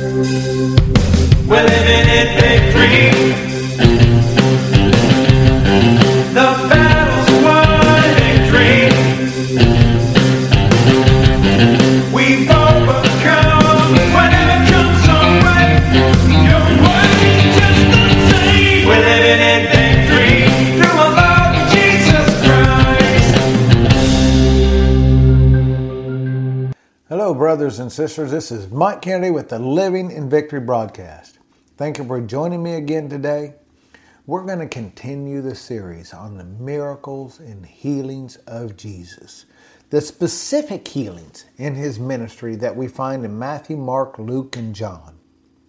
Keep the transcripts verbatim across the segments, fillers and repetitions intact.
We're living in victory. The battle's won, victory. We've overcome whatever comes our way. Your word is just the same. We're living in victory through our Lord Jesus Christ. Hello, brothers and sisters. This is Mike Kennedy with the Living in Victory broadcast. Thank you for joining me again today. We're going to continue the series on the miracles and healings of Jesus. The specific healings in his ministry that we find in Matthew, Mark, Luke, and John.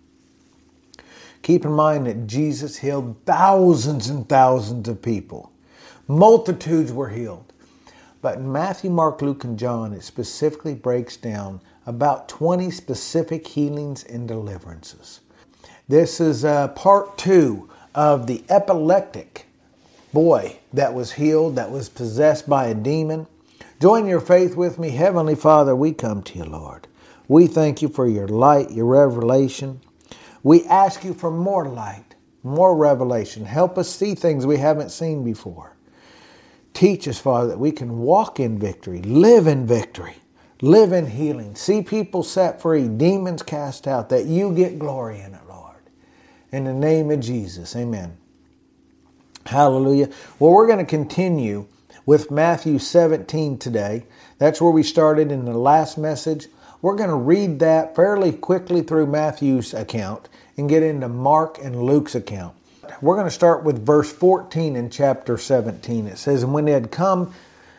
Keep in mind that Jesus healed thousands and thousands of people. Multitudes were healed. But in Matthew, Mark, Luke, and John, it specifically breaks down about twenty specific healings and deliverances. This is uh, part two of the epileptic boy that was healed, that was possessed by a demon. Join your faith with me. Heavenly Father, we come to you, Lord. We thank you for your light, your revelation. We ask you for more light, more revelation. Help us see things we haven't seen before. Teach us, Father, that we can walk in victory, live in victory, live in healing, see people set free, demons cast out, that you get glory in it, Lord. In the name of Jesus, amen. Hallelujah. Well, we're going to continue with Matthew seventeen today. That's where we started in the last message. We're going to read that fairly quickly through Matthew's account and get into Mark and Luke's account. We're going to start with verse fourteen in chapter seventeen. It says, And when they had come,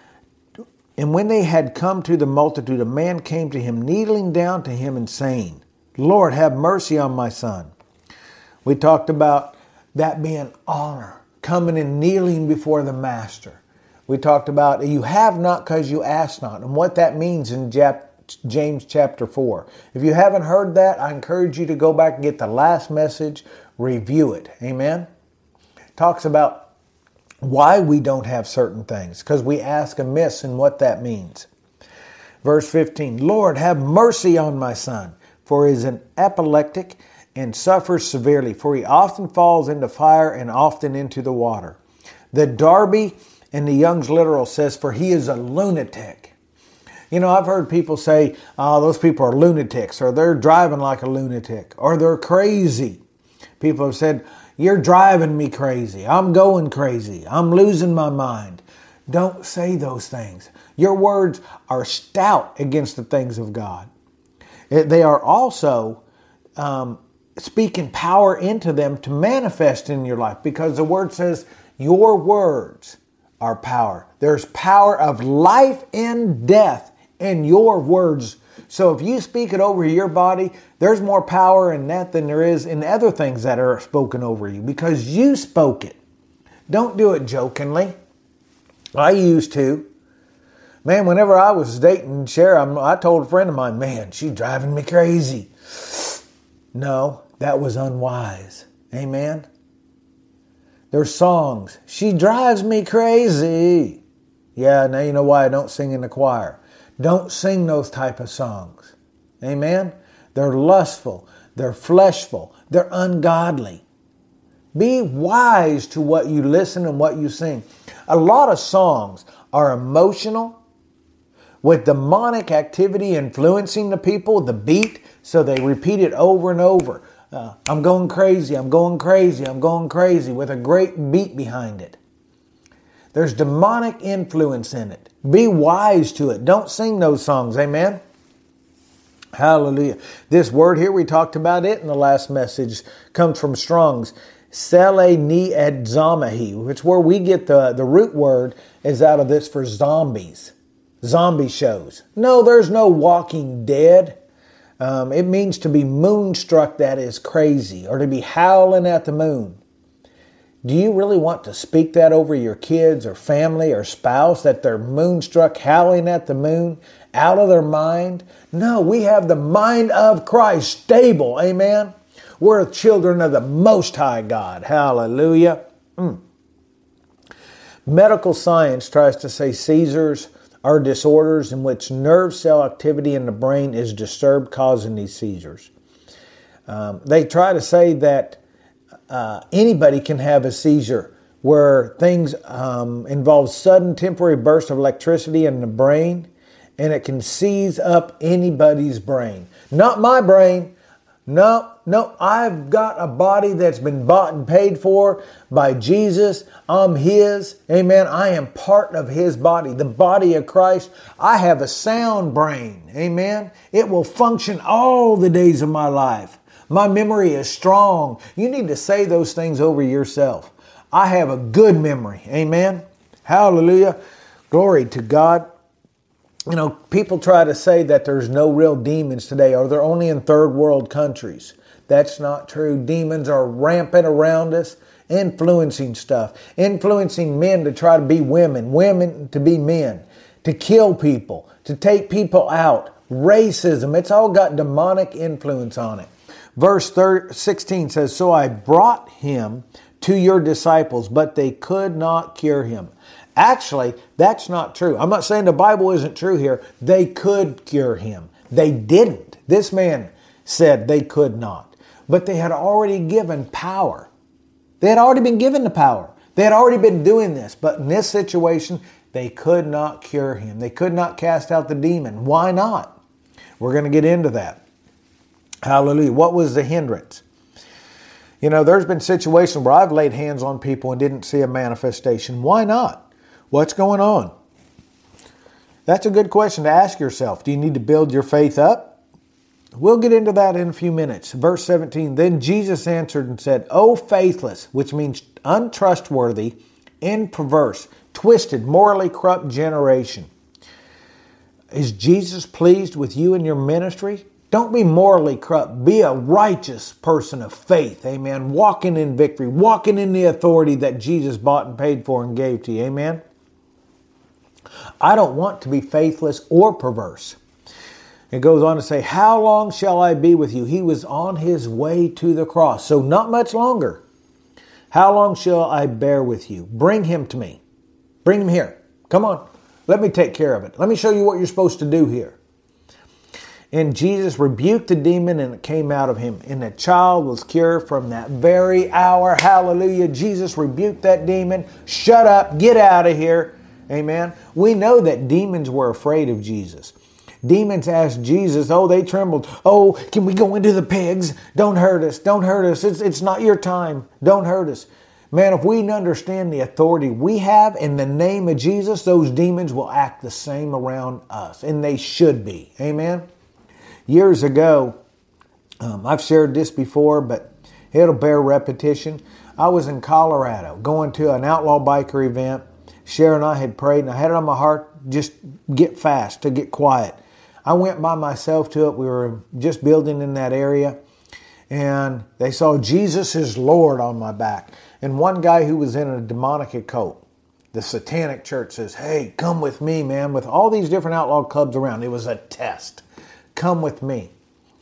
and when they had come to the multitude, a man came to him, kneeling down to him and saying, Lord, have mercy on my son. We talked about that being honor, coming and kneeling before the master. We talked about you have not because you ask not, and what that means in James chapter four. If you haven't heard that, I encourage you to go back and get the last message, review it. Amen? It talks about why we don't have certain things, because we ask amiss and what that means. Verse fifteen, Lord, have mercy on my son, for he is an epileptic and suffers severely, for he often falls into fire and often into the water. The Darby in the Young's Literal says, for he is a lunatic. You know, I've heard people say, oh, those people are lunatics, or they're driving like a lunatic, or they're crazy. People have said, you're driving me crazy. I'm going crazy. I'm losing my mind. Don't say those things. Your words are stout against the things of God. They are also um, speaking power into them to manifest in your life, because the word says your words are power. There's power of life and death in your words. So if you speak it over your body, there's more power in that than there is in other things that are spoken over you, because you spoke it. Don't do it jokingly. I used to. Man, whenever I was dating Sharon, I told a friend of mine, man, she's driving me crazy. No, that was unwise. Amen? There's songs. She drives me crazy. Yeah, now you know why I don't sing in the choir. Don't sing those type of songs. Amen? They're lustful. They're fleshful. They're ungodly. Be wise to what you listen and what you sing. A lot of songs are emotional, with demonic activity influencing the people, the beat, so they repeat it over and over. Uh, I'm going crazy, I'm going crazy, I'm going crazy, with a great beat behind it. There's demonic influence in it. Be wise to it. Don't sing those songs. Amen? Hallelujah. This word here, we talked about it in the last message, comes from Strong's. Seleniadzamahi, which where we get the, the root word is out of this for zombies. Zombie shows. No, there's no Walking Dead. Um, it means to be moonstruck, that is crazy, or to be howling at the moon. Do you really want to speak that over your kids or family or spouse, that they're moonstruck, howling at the moon, out of their mind? No, we have the mind of Christ stable. Amen? We're children of the Most High God. Hallelujah. Mm. Medical science tries to say seizures are disorders in which nerve cell activity in the brain is disturbed, causing these seizures. Um, they try to say that uh, anybody can have a seizure where things um, involve sudden temporary bursts of electricity in the brain, and it can seize up anybody's brain. Not my brain. No, no, I've got a body that's been bought and paid for by Jesus. I'm His. Amen. I am part of His body, the body of Christ. I have a sound brain. Amen. It will function all the days of my life. My memory is strong. You need to say those things over yourself. I have a good memory. Amen. Hallelujah. Glory to God. You know, people try to say that there's no real demons today, or they're only in third world countries. That's not true. Demons are rampant around us, influencing stuff, influencing men to try to be women, women to be men, to kill people, to take people out, racism. It's all got demonic influence on it. Verse sixteen says, "So I brought him to your disciples, but they could not cure him." Actually, that's not true. I'm not saying the Bible isn't true here. They could cure him. They didn't. This man said they could not. But they had already given power. They had already been given the power. They had already been doing this. But in this situation, they could not cure him. They could not cast out the demon. Why not? We're going to get into that. Hallelujah. What was the hindrance? You know, there's been situations where I've laid hands on people and didn't see a manifestation. Why not? What's going on? That's a good question to ask yourself. Do you need to build your faith up? We'll get into that in a few minutes. Verse seventeen, "Then Jesus answered and said, O faithless," which means untrustworthy, and perverse, twisted, morally corrupt generation. Is Jesus pleased with you and your ministry? Don't be morally corrupt. Be a righteous person of faith. Amen. Walking in victory. Walking in the authority that Jesus bought and paid for and gave to you. Amen. I don't want to be faithless or perverse. It goes on to say, "How long shall I be with you?" He was on his way to the cross. So not much longer. "How long shall I bear with you? Bring him to me. Bring him here. Come on. Let me take care of it. Let me show you what you're supposed to do here." And Jesus rebuked the demon, and it came out of him. And the child was cured from that very hour. Hallelujah. Jesus rebuked that demon. Shut up. Get out of here. Amen. We know that demons were afraid of Jesus. Demons asked Jesus, oh, they trembled. "Oh, can we go into the pigs? Don't hurt us. Don't hurt us. It's, it's not your time. Don't hurt us." Man, if we understand the authority we have in the name of Jesus, those demons will act the same around us. And they should be. Amen. Years ago, um, I've shared this before, but it'll bear repetition. I was in Colorado going to an outlaw biker event. Sharon and I had prayed, and I had it on my heart, just get fast, to get quiet. I went by myself to it. We were just building in that area, and they saw "Jesus is Lord" on my back. And one guy who was in a demonic occult, the Satanic Church, says, "Hey, come with me, man," with all these different outlaw clubs around. It was a test. Come with me,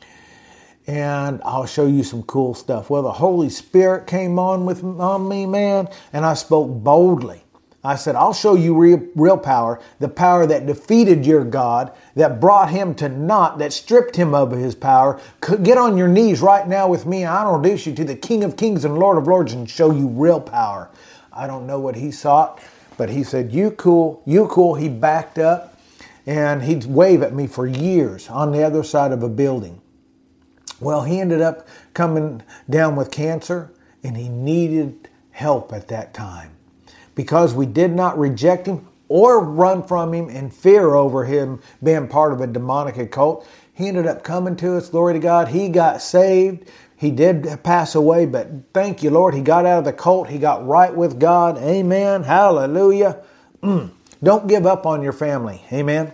and I'll show you some cool stuff. Well, the Holy Spirit came on with on me, man, and I spoke boldly. I said, "I'll show you real, real power, the power that defeated your God, that brought him to naught, that stripped him of his power. Get on your knees right now with me. I'll introduce you to the King of Kings and Lord of Lords and show you real power." I don't know what he sought, but he said, "You cool, you cool." He backed up, and he'd wave at me for years on the other side of a building. Well, he ended up coming down with cancer, and he needed help at that time. Because we did not reject him or run from him in fear over him being part of a demonic occult, he ended up coming to us. Glory to God. He got saved. He did pass away, but thank you, Lord. He got out of the cult. He got right with God. Amen. Hallelujah. Mm. Don't give up on your family. Amen.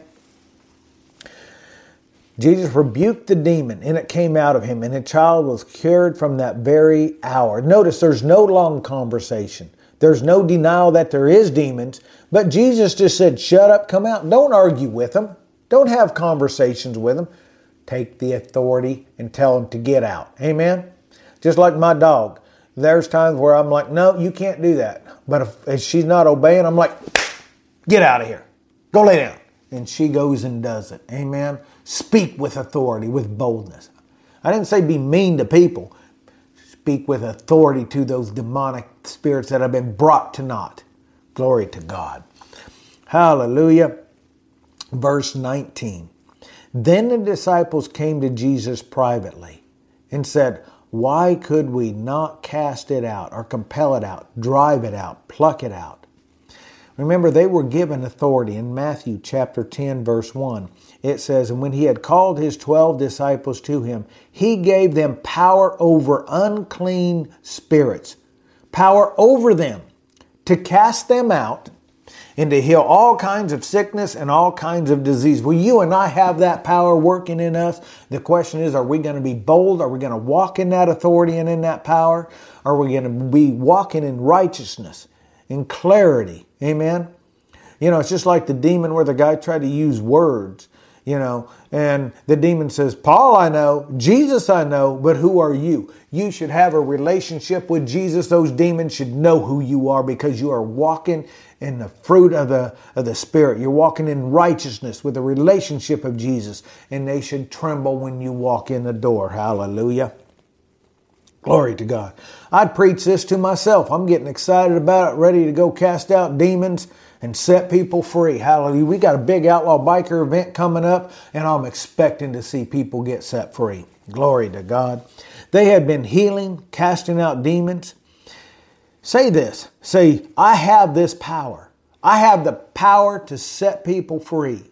Jesus rebuked the demon, and it came out of him, and the child was cured from that very hour. Notice there's no long conversation. There's no denial that there is demons, but Jesus just said, "Shut up, come out." Don't argue with them. Don't have conversations with them. Take the authority and tell them to get out. Amen? Just like my dog. There's times where I'm like, "No, you can't do that." But if, if she's not obeying, I'm like, "Get out of here. Go lay down." And she goes and does it. Amen? Speak with authority, with boldness. I didn't say be mean to people. Speak with authority to those demonic spirits that have been brought to naught. Glory to God. Hallelujah. Verse nineteen. Then the disciples came to Jesus privately and said, why could we not cast it out or compel it out, drive it out, pluck it out? Remember, they were given authority. In Matthew chapter ten, verse one, it says, and when he had called his twelve disciples to him, he gave them power over unclean spirits, power over them to cast them out and to heal all kinds of sickness and all kinds of disease. Well, you and I have that power working in us. The question is, are we going to be bold? Are we going to walk in that authority and in that power? Are we going to be walking in righteousness, in clarity? Amen? You know, it's just like the demon where the guy tried to use words, you know, and the demon says, Paul I know, Jesus I know, but who are you? You should have a relationship with Jesus. Those demons should know who you are because you are walking in the fruit of the, of the Spirit. You're walking in righteousness with a relationship of Jesus, and they should tremble when you walk in the door. Hallelujah. Glory to God. I'd preach this to myself. I'm getting excited about it, ready to go cast out demons and set people free. Hallelujah. We got a big outlaw biker event coming up, and I'm expecting to see people get set free. Glory to God. They had been healing, casting out demons. Say this. Say, I have this power. I have the power to set people free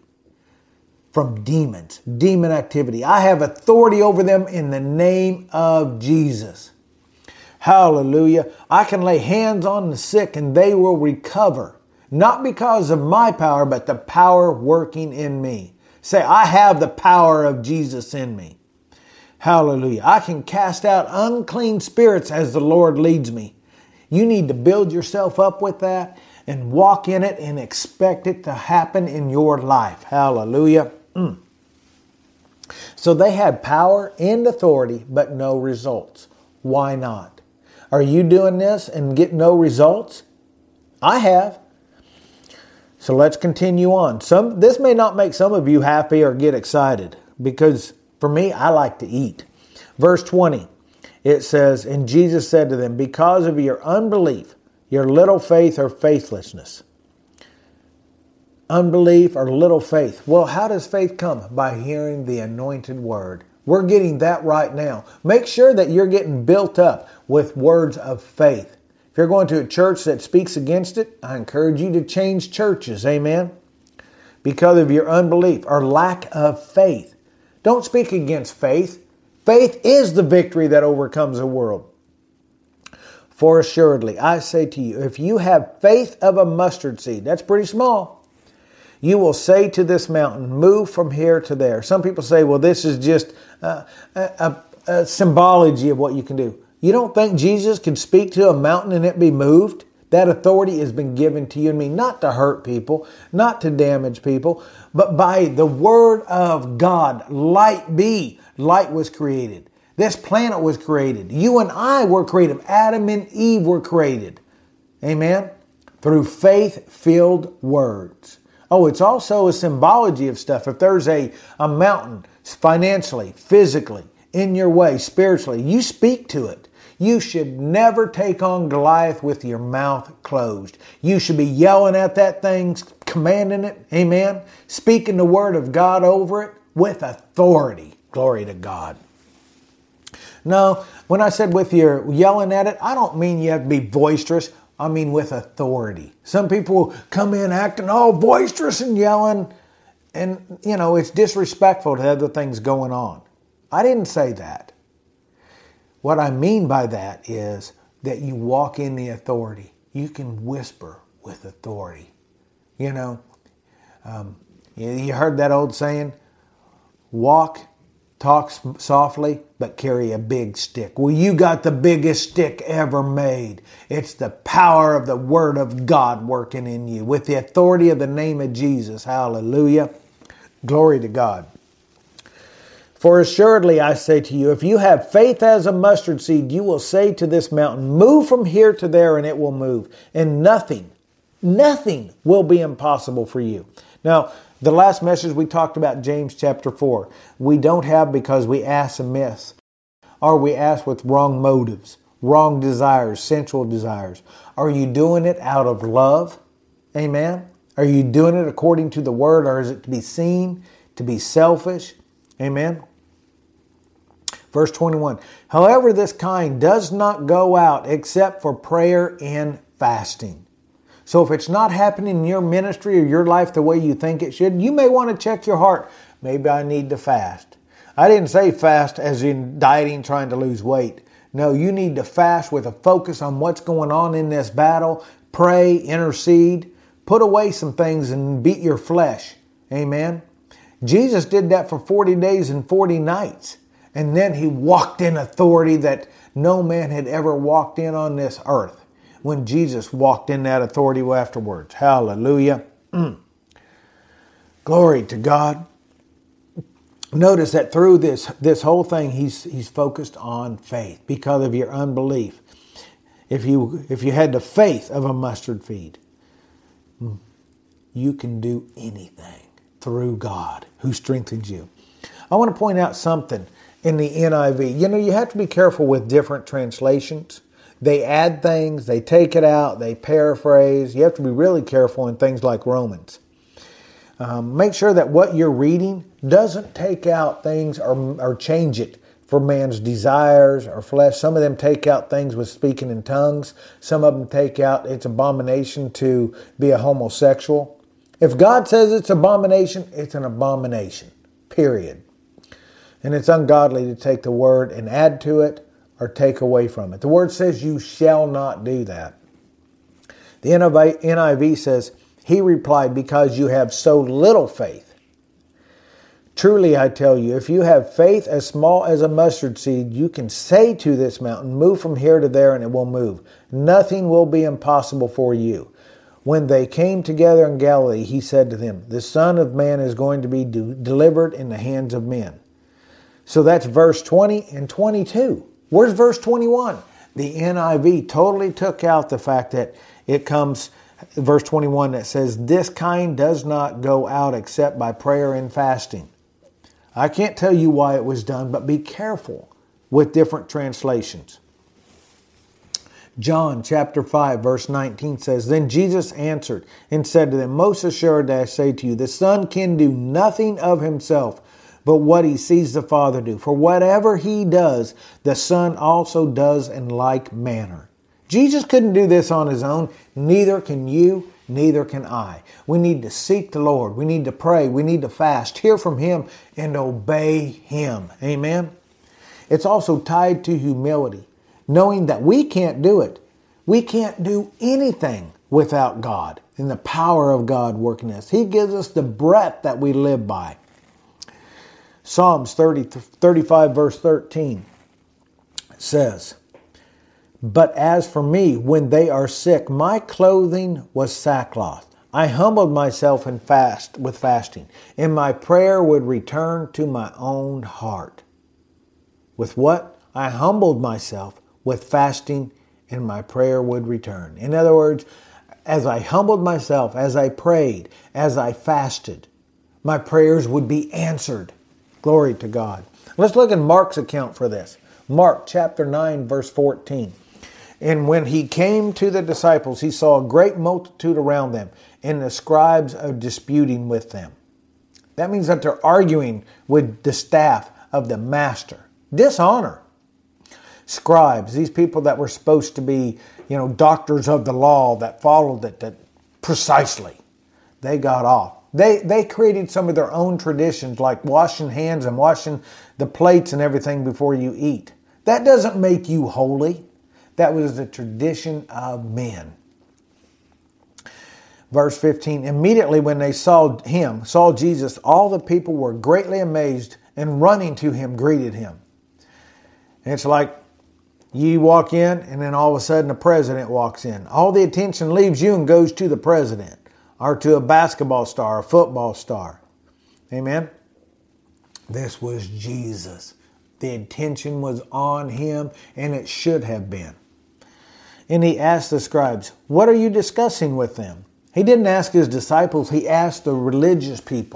from demons, demon activity. I have authority over them in the name of Jesus. Hallelujah. I can lay hands on the sick and they will recover. Not because of my power, but the power working in me. Say, I have the power of Jesus in me. Hallelujah. I can cast out unclean spirits as the Lord leads me. You need to build yourself up with that and walk in it and expect it to happen in your life. Hallelujah. Mm. So they had power and authority, but no results. Why not? Are you doing this and get no results? I have. So let's continue on. Some this may not make some of you happy or get excited, because for me, I like to eat. Verse twenty, it says, and Jesus said to them, because of your unbelief, your little faith or faithlessness. Unbelief or little faith. Well, how does faith come? By hearing the anointed word. We're getting that right now. Make sure that you're getting built up with words of faith. If you're going to a church that speaks against it, I encourage you to change churches. Amen? Because of your unbelief or lack of faith. Don't speak against faith. Faith is the victory that overcomes the world. For assuredly, I say to you, if you have faith of a mustard seed, that's pretty small, you will say to this mountain, move from here to there. Some people say, well, this is just a, a, a symbology of what you can do. You don't think Jesus can speak to a mountain and it be moved? That authority has been given to you and me, not to hurt people, not to damage people, but by the word of God. Light be. Light was created. This planet was created. You and I were created. Adam and Eve were created. Amen? Through faith-filled words. Oh, it's also a symbology of stuff. If there's a, a mountain financially, physically, in your way, spiritually, you speak to it. You should never take on Goliath with your mouth closed. You should be yelling at that thing, commanding it, amen, speaking the word of God over it with authority. Glory to God. No, when I said with your yelling at it, I don't mean you have to be boisterous. I mean with authority. Some people come in acting all boisterous and yelling, and, you know, it's disrespectful to other things going on. I didn't say that. What I mean by that is that you walk in the authority. You can whisper with authority. You know, um, you heard that old saying, walk, talk softly, but carry a big stick. Well, you got the biggest stick ever made. It's the power of the Word of God working in you with the authority of the name of Jesus. Hallelujah. Glory to God. For assuredly I say to you, if you have faith as a mustard seed, you will say to this mountain, move from here to there, and it will move. And nothing, nothing will be impossible for you. Now, the last message we talked about James chapter four. We don't have because we ask amiss. Or are we asked with wrong motives, wrong desires, sensual desires? Are you doing it out of love? Amen. Are you doing it according to the word, or is it to be seen, to be selfish? Amen. Verse twenty-one, however, this kind does not go out except for prayer and fasting. So if it's not happening in your ministry or your life the way you think it should, you may want to check your heart. Maybe I need to fast. I didn't say fast as in dieting, trying to lose weight. No, you need to fast with a focus on what's going on in this battle. Pray, intercede, put away some things and beat your flesh. Amen. Jesus did that for forty days and forty nights. And then he walked in authority that no man had ever walked in on this earth when Jesus walked in that authority afterwards. Hallelujah. Mm. Glory to God. Notice that through this, this whole thing, he's, he's focused on faith because of your unbelief. If you, if you had the faith of a mustard seed, you can do anything through God who strengthens you. I want to point out something in the N I V. You know, you have to be careful with different translations. They add things, they take it out, they paraphrase. You have to be really careful in things like Romans. Um, make sure that what you're reading doesn't take out things or, or change it for man's desires or flesh. Some of them take out things with speaking in tongues. Some of them take out it's abomination to be a homosexual. If God says it's abomination, it's an abomination, period. And it's ungodly to take the word and add to it or take away from it. The word says you shall not do that. The N I V says, he replied, because you have so little faith. Truly, I tell you, if you have faith as small as a mustard seed, you can say to this mountain, move from here to there, and it will move. Nothing will be impossible for you. When they came together in Galilee, he said to them, the Son of Man is going to be de- delivered in the hands of men. So that's verse twenty and twenty-two. Where's verse twenty-one? The N I V totally took out the fact that it comes, verse twenty-one, that says, this kind does not go out except by prayer and fasting. I can't tell you why it was done, but be careful with different translations. John chapter five, verse nineteen says, then Jesus answered and said to them, most assuredly I say to you, the Son can do nothing of himself, but what he sees the Father do. For whatever he does, the Son also does in like manner. Jesus couldn't do this on his own. Neither can you, neither can I. We need to seek the Lord. We need to pray. We need to fast, hear from him, and obey him. Amen? It's also tied to humility, knowing that we can't do it. We can't do anything without God and the power of God working in us. He gives us the breath that we live by. Psalms thirty, thirty-five verse thirteen says, but as for me, when they are sick, my clothing was sackcloth. I humbled myself and fast with fasting, and my prayer would return to my own heart. With what? I humbled myself with fasting, and my prayer would return. In other words, as I humbled myself, as I prayed, as I fasted, my prayers would be answered. Glory to God. Let's look at Mark's account for this. Mark chapter nine, verse fourteen. And when he came to the disciples, he saw a great multitude around them, and the scribes are disputing with them. That means that they're arguing with the staff of the master. Dishonor. Scribes, these people that were supposed to be, you know, doctors of the law that followed it that precisely, they got off. They they created some of their own traditions like washing hands and washing the plates and everything before you eat. That doesn't make you holy. That was the tradition of men. Verse fifteen, immediately when they saw him, saw Jesus, all the people were greatly amazed and running to him greeted him. And it's like you walk in and then all of a sudden the president walks in. All the attention leaves you and goes to the president. Or to a basketball star, a football star. Amen? This was Jesus. The attention was on him, and it should have been. And he asked the scribes, what are you discussing with them? He didn't ask his disciples, he asked the religious people. He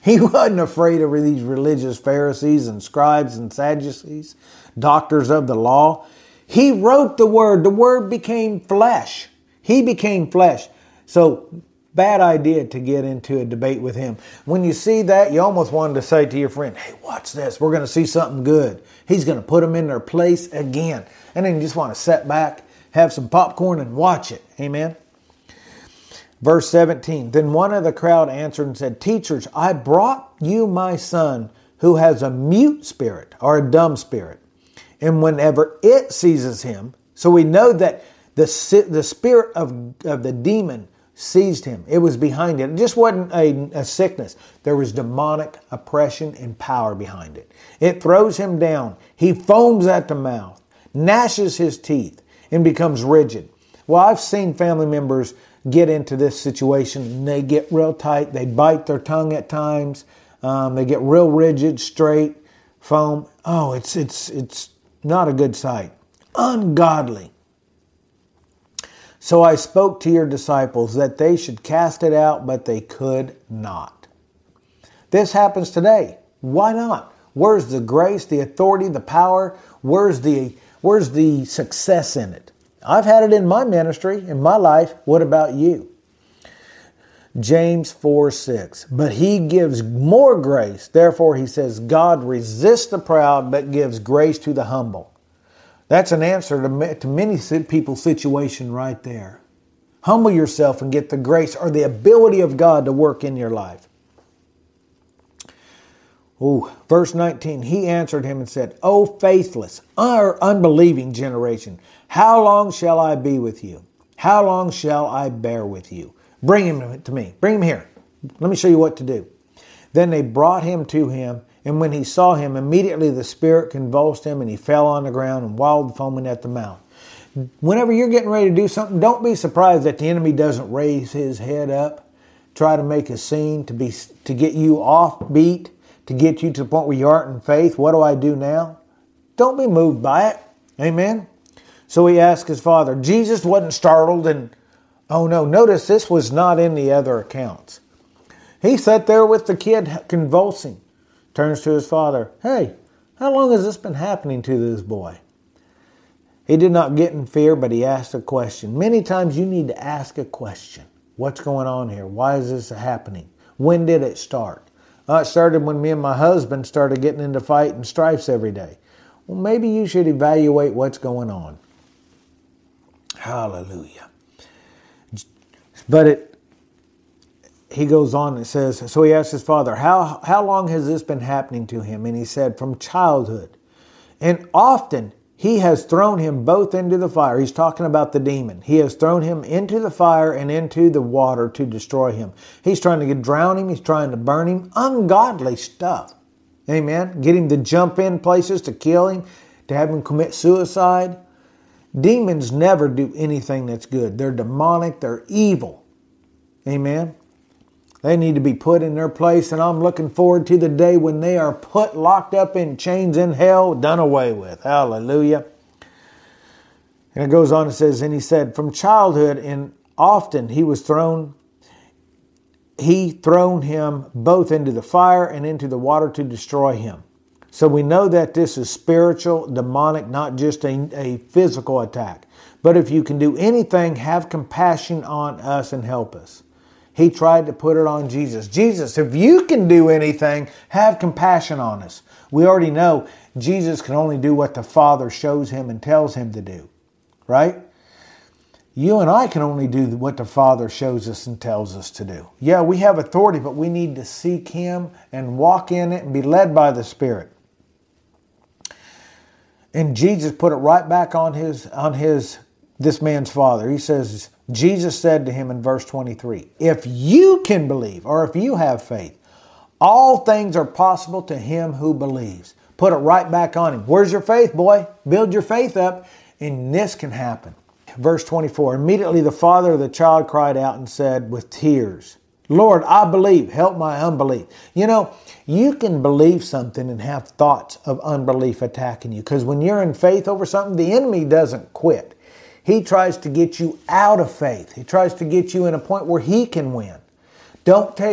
He wasn't afraid of these religious Pharisees and scribes and Sadducees, doctors of the law. He wrote the Word. The Word became flesh. He became flesh. So, bad idea to get into a debate with him. When you see that, you almost wanted to say to your friend, hey, watch this. We're going to see something good. He's going to put them in their place again. And then you just want to sit back, have some popcorn, and watch it. Amen. Verse seventeen, then one of the crowd answered and said, teachers, I brought you my son who has a mute spirit or a dumb spirit. And whenever it seizes him, so we know that the, the spirit of, of the demon seized him. It was behind it. It just wasn't a, a sickness. There was demonic oppression and power behind it. It throws him down. He foams at the mouth, gnashes his teeth, and becomes rigid. Well, I've seen family members get into this situation and they get real tight. They bite their tongue at times. Um, they get real rigid, straight, foam. Oh, it's it's it's not a good sight. Ungodly. So I spoke to your disciples that they should cast it out, but they could not. This happens today. Why not? Where's the grace, the authority, the power? Where's the where's the success in it? I've had it in my ministry, in my life. What about you? James four six. But he gives more grace. Therefore, he says, God resists the proud, but gives grace to the humble. That's an answer to, to many people's situation right there. Humble yourself and get the grace or the ability of God to work in your life. Ooh, verse nineteen, he answered him and said, O faithless, or unbelieving generation, how long shall I be with you? How long shall I bear with you? Bring him to me. Bring him here. Let me show you what to do. Then they brought him to him, and when he saw him, immediately the spirit convulsed him, and he fell on the ground and wallowed foaming at the mouth. Whenever you're getting ready to do something, don't be surprised that the enemy doesn't raise his head up, try to make a scene, to be to get you off beat, to get you to the point where you aren't in faith. What do I do now? Don't be moved by it. Amen? So he asked his father. Jesus wasn't startled and, oh no, notice this was not in the other accounts. He sat there with the kid convulsing. Turns to his father. Hey, how long has this been happening to this boy? He did not get in fear, but he asked a question. Many times you need to ask a question. What's going on here? Why is this happening? When did it start? Uh, it started when me and my husband started getting into fight and strifes every day. Well, maybe you should evaluate what's going on. Hallelujah. But it, he goes on and says, so he asked his father, how, how long has this been happening to him? And he said, from childhood. And often he has thrown him both into the fire. He's talking about the demon. He has thrown him into the fire and into the water to destroy him. He's trying to get, drown him. He's trying to burn him. Ungodly stuff. Amen. Get him to jump in places to kill him, to have him commit suicide. Demons never do anything that's good. They're demonic. They're evil. Amen. They need to be put in their place, and I'm looking forward to the day when they are put, locked up in chains in hell, done away with. Hallelujah. And it goes on and says, and he said, from childhood, and often he was thrown, he thrown him both into the fire and into the water to destroy him. So we know that this is spiritual, demonic, not just a, a physical attack. But if you can do anything, have compassion on us and help us. He tried to put it on Jesus. Jesus, if you can do anything, have compassion on us. We already know Jesus can only do what the Father shows him and tells him to do. Right? You and I can only do what the Father shows us and tells us to do. Yeah, we have authority, but we need to seek Him and walk in it and be led by the Spirit. And Jesus put it right back on his, on his, this man's father. He says, Jesus said to him in verse twenty-three, if you can believe, or if you have faith, all things are possible to him who believes. Put it right back on him. Where's your faith, boy? Build your faith up, and this can happen. Verse twenty-four, immediately the father of the child cried out and said with tears, Lord, I believe, help my unbelief. You know, you can believe something and have thoughts of unbelief attacking you, because when you're in faith over something, the enemy doesn't quit. He tries to get you out of faith. He tries to get you in a point where he can win. Don't take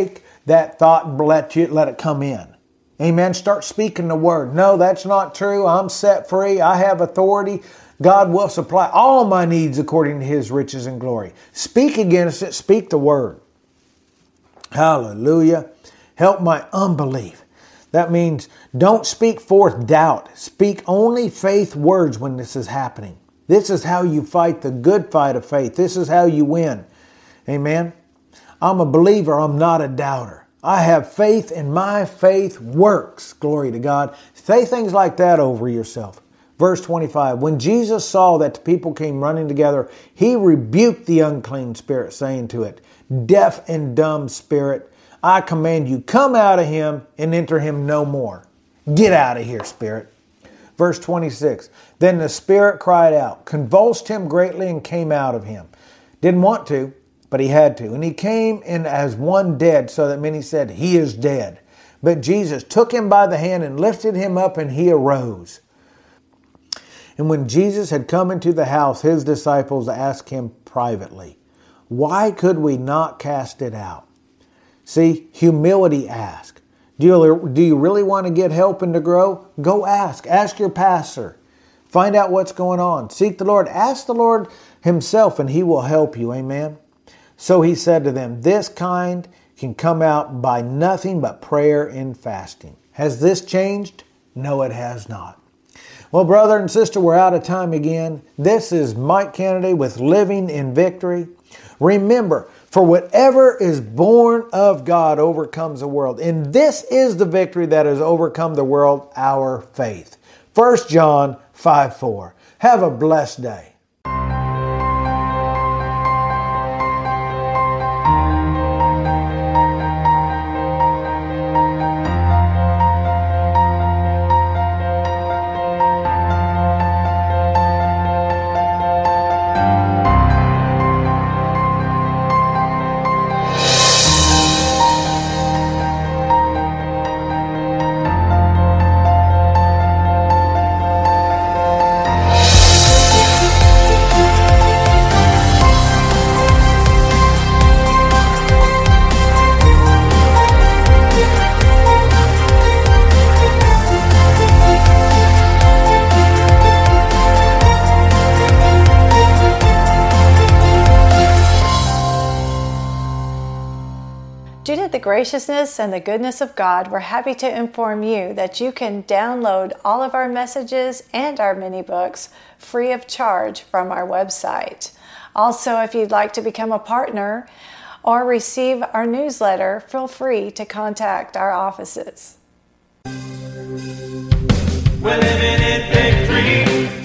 that thought and let you let it come in. Amen. Start speaking the word. No, that's not true. I'm set free. I have authority. God will supply all my needs according to His riches and glory. Speak against it. Speak the word. Hallelujah. Help my unbelief. That means don't speak forth doubt. Speak only faith words when this is happening. This is how you fight the good fight of faith. This is how you win. Amen. I'm a believer. I'm not a doubter. I have faith and my faith works. Glory to God. Say things like that over yourself. Verse twenty-five, when Jesus saw that the people came running together, He rebuked the unclean spirit, saying to it, deaf and dumb spirit, I command you, come out of him and enter him no more. Get out of here, spirit. Verse twenty-six, then the spirit cried out, convulsed him greatly, and came out of him. Didn't want to, but he had to. And he came in as one dead, so that many said, he is dead. But Jesus took him by the hand and lifted him up, and he arose. And when Jesus had come into the house, His disciples asked Him privately, why could we not cast it out? See, humility ask. Do you, do you really want to get help and to grow? Go ask. Ask your pastor. Find out what's going on. Seek the Lord. Ask the Lord Himself and He will help you. Amen. So He said to them, this kind can come out by nothing but prayer and fasting. Has this changed? No, it has not. Well, brother and sister, we're out of time again. This is Mike Kennedy with Living in Victory. Remember, for whatever is born of God overcomes the world. And this is the victory that has overcome the world, our faith. First John five four. Have a blessed day. Due to the graciousness and the goodness of God, we're happy to inform you that you can download all of our messages and our mini books free of charge from our website. Also, if you'd like to become a partner or receive our newsletter, feel free to contact our offices. We're living in victory.